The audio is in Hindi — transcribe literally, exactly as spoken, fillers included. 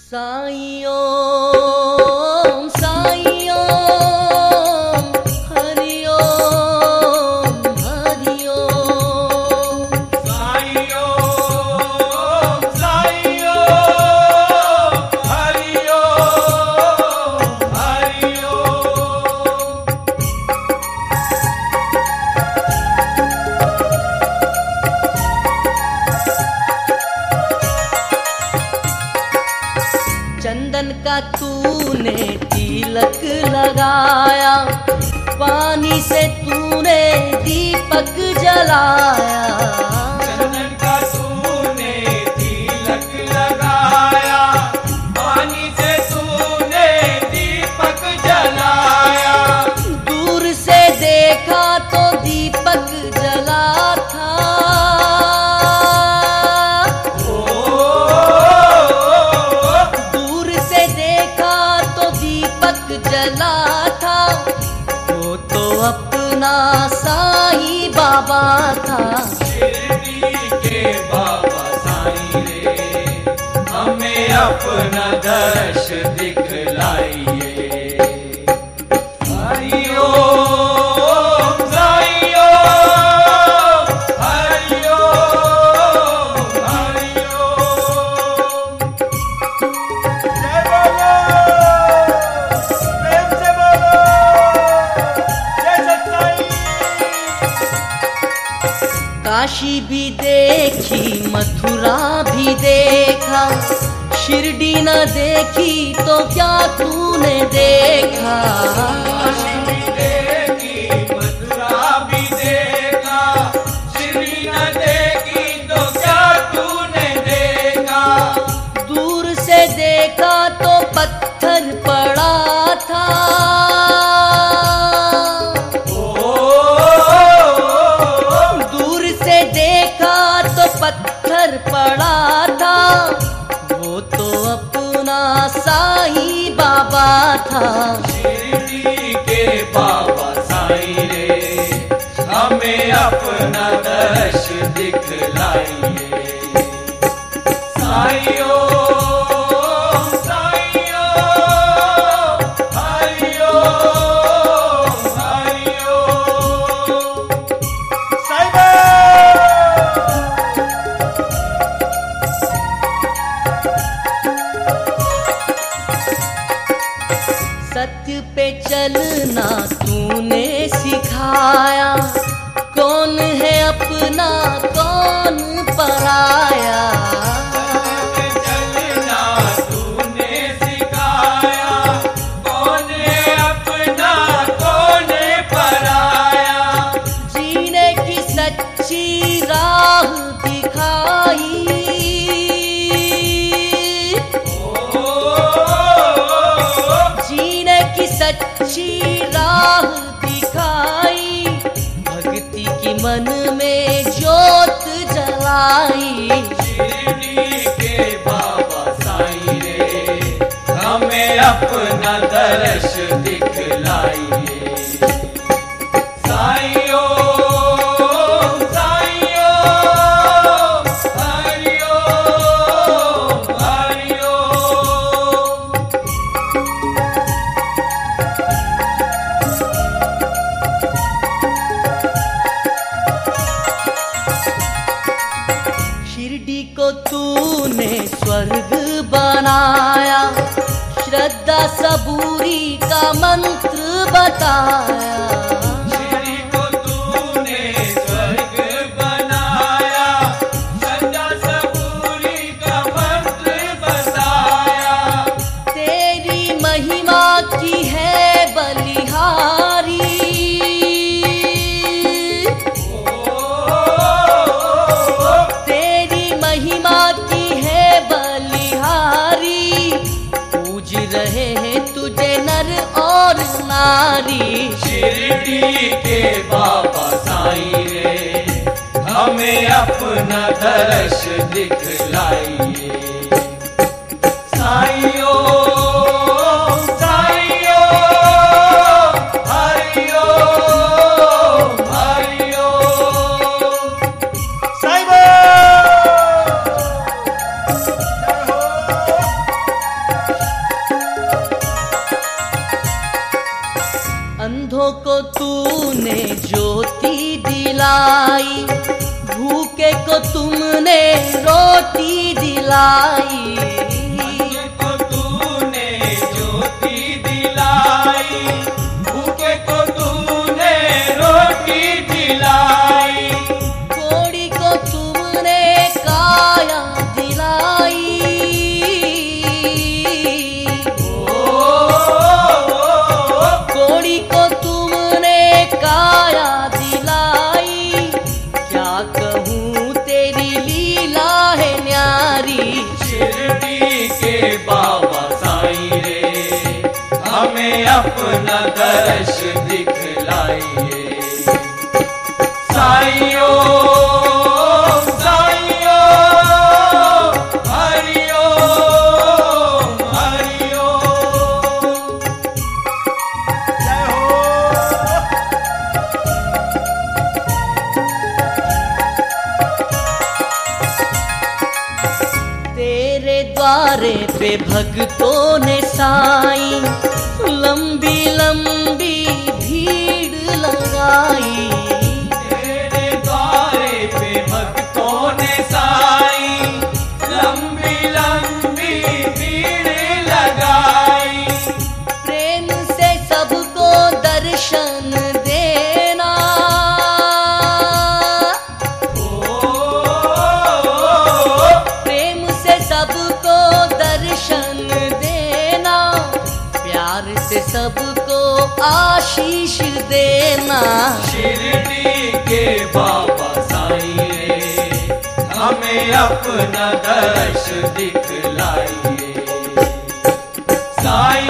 साईं ओम साईं ओम हरि ओम हरि ओम साईं ओम साईं ओम हरि ओम हरि ओम। चंदन का तूने तिलक लगाया, पानी से तूने दीपक जलाया। चंदन का तूने तिलक लगाया, पानी से तूने दीपक जलाया। दूर से देखा तो दीपक जला था, जला था वो तो अपना साईं बाबा था। शिरडी के बाबा साईं रे, हमें अपना दर्श दिखलाइए। साईं ओम साईं ओम हरि ओम हरि ओम। जय बोलो, प्रेम से बोलो, जय सच्चाई। काशी भी देखी मथुरा भी देखा, शिरडी न देखी तो क्या तूने देखा। काशी भी देखी मथुरा भी देखा, शिरडी न देखी तो क्या तूने देखा। दूर से देखा तो पत्थर पड़ा था, दूर से देखा तो पत्थर पड़ा था। वो तो अपना साईं बाबा था। शिरडी के बाबा साईं रे, हमें अपना दर्श दिखलाइए। साईं ओम साईं ओम हरि ओम हरि ओम। साईं सत्य पे चलना तूने सिखाया, कौन है अपना कौन पराया। चलना तूने सिखाया, कौन है अपना कौन पराया। जीने की सच्ची राह दिखाई, जीने की सच्ची राह दिखाई। भक्ति की मन में जोत जलाई। शिरडी के बाबा साईं रे, हमें अपना दर्श दिखलाइए। साईं ओम साईं ओम हरि ओम हरि ओम। शिरडी को तूने स्वर्ग बनाया, श्रद्धा सबूरी का मंत्र बताया। शिरडी को तूने स्वर्ग बनाया, श्रद्धा सबूरी का मंत्र बताया। तेरी महिमा की है बलिहारी, तेरी महिमा की है बलिहारी। पूज रहे हैं तुझे नर और नारी। शिरडी के बाबा साईं रे, हमें अपना दर्श दिखलाइए। साईं ओम साईं ओम हरि ओम हरि ओम। साईं बोल। दिलाई, भूखे को तुमने रोटी दिलाई, को तूने ज्योति दिलाई, भूखे को तूने रोटी दिलाई, कोड़ी को तुमने काया दिलाई, कोड़ी को तुमने काया दिलाई, क्या कहूँ तेरी लीला है न्यारी। शिरडी के बाबा साईं रे, हमें अपना दर्श दिखलाइए। साईं ओम, साईं ओम, हरि ओम, हरि ओम। जय हो। तेरे द्वारे पे भक्तों ने साईं लंबी लंबी भीड़ लगाई, तेरे द्वारे पे भक्तों ने साईं लंबी लंबी भीड़ लगाई, प्रेम से सबको दर्शन देना, प्रेम से सबको दर्शन देना, प्यार से सबको आशीष देना। शिरडी के बाबा साईं रे, हमें अपना दर्श दिखलाइए। साईं